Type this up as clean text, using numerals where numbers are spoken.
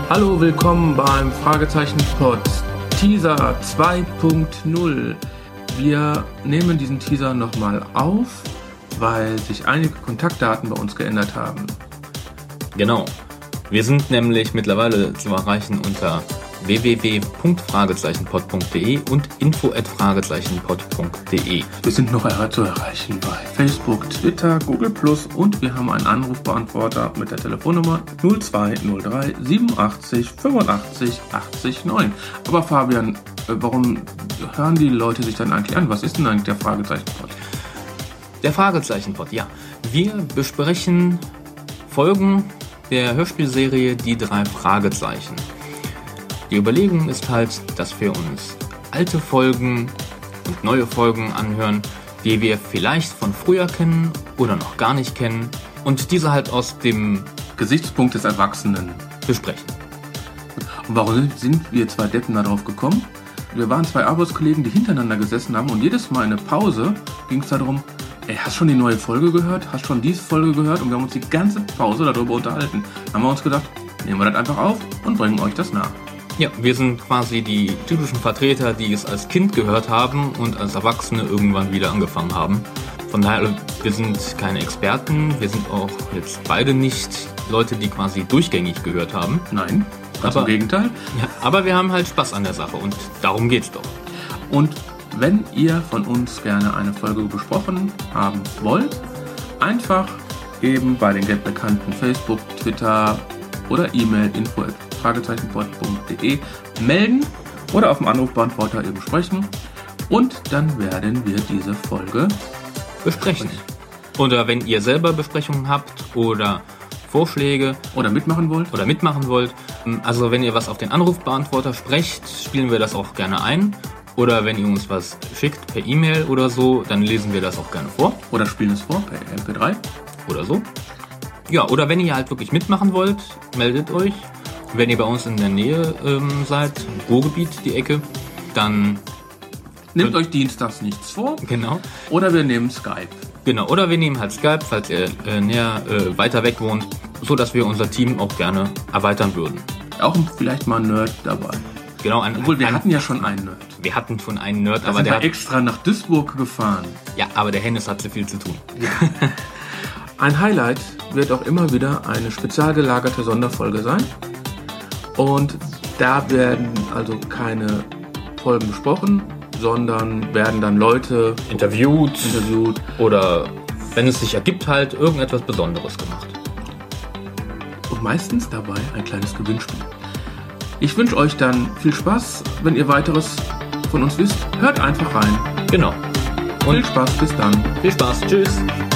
Hallo, willkommen beim Fragezeichen-Pod Teaser 2.0. Wir nehmen diesen Teaser nochmal auf, weil sich einige Kontaktdaten bei uns geändert haben. Genau. Wir sind nämlich mittlerweile zu erreichen unter www.fragezeichenpod.de und info@fragezeichenpod.de. Wir sind noch zu erreichen bei Facebook, Twitter, Google Plus und wir haben einen Anrufbeantworter mit der Telefonnummer 0203 87 85 80 9. Aber Fabian, warum hören die Leute sich dann eigentlich an? Was ist denn eigentlich der Fragezeichen-Pod? Der Fragezeichen-Pod, ja. Wir besprechen Folgen der Hörspielserie Die 3 Fragezeichen. Die Überlegung ist halt, dass wir uns alte Folgen und neue Folgen anhören, die wir vielleicht von früher kennen oder noch gar nicht kennen und diese halt aus dem Gesichtspunkt des Erwachsenen besprechen. Und warum sind wir zwei Deppen darauf gekommen? Wir waren zwei Arbeitskollegen, die hintereinander gesessen haben und jedes Mal in der Pause ging es darum, hast schon die neue Folge gehört? Hast schon diese Folge gehört? Und wir haben uns die ganze Pause darüber unterhalten. Dann haben wir uns gedacht, nehmen wir das einfach auf und bringen euch das nach. Ja, wir sind quasi die typischen Vertreter, die es als Kind gehört haben und als Erwachsene irgendwann wieder angefangen haben. Von daher, wir sind keine Experten, wir sind auch jetzt beide nicht Leute, die quasi durchgängig gehört haben. Nein, ganz im Gegenteil. Ja, aber wir haben halt Spaß an der Sache und darum geht's doch. Und wenn ihr von uns gerne eine Folge besprochen haben wollt, einfach eben bei den bekannten Facebook, Twitter oder E-Mail info@fragezeichenpod.de melden oder auf dem Anrufbeantworter eben sprechen und dann werden wir diese Folge besprechen. Oder wenn ihr selber Besprechungen habt oder Vorschläge oder mitmachen wollt, also wenn ihr was auf den Anrufbeantworter sprecht, spielen wir das auch gerne ein. Oder wenn ihr uns was schickt per E-Mail oder so, dann lesen wir das auch gerne vor. Oder spielen es vor per MP3 oder so. Ja, oder wenn ihr halt wirklich mitmachen wollt, meldet euch. Wenn ihr bei uns in der Nähe seid, Ruhrgebiet, die Ecke, dann nehmt euch dienstags nichts vor. Genau. Oder wir nehmen Skype. Genau, oder wir nehmen halt Skype, falls ihr weiter weg wohnt, so dass wir unser Team auch gerne erweitern würden. Auch vielleicht mal ein Nerd dabei. Genau, obwohl wir hatten ja schon einen Nerd. Wir hatten schon einen Nerd, aber der hat extra nach Duisburg gefahren. Ja, aber der Hennes hat so viel zu tun. Ja. Ein Highlight wird auch immer wieder eine spezial gelagerte Sonderfolge sein. Und da werden also keine Folgen besprochen, sondern werden dann Leute interviewt oder, wenn es sich ergibt, halt irgendetwas Besonderes gemacht. Und meistens dabei ein kleines Gewinnspiel. Ich wünsche euch dann viel Spaß. Wenn ihr weiteres von uns wisst, hört einfach rein. Genau. Und viel Spaß, bis dann. Viel Spaß, tschüss.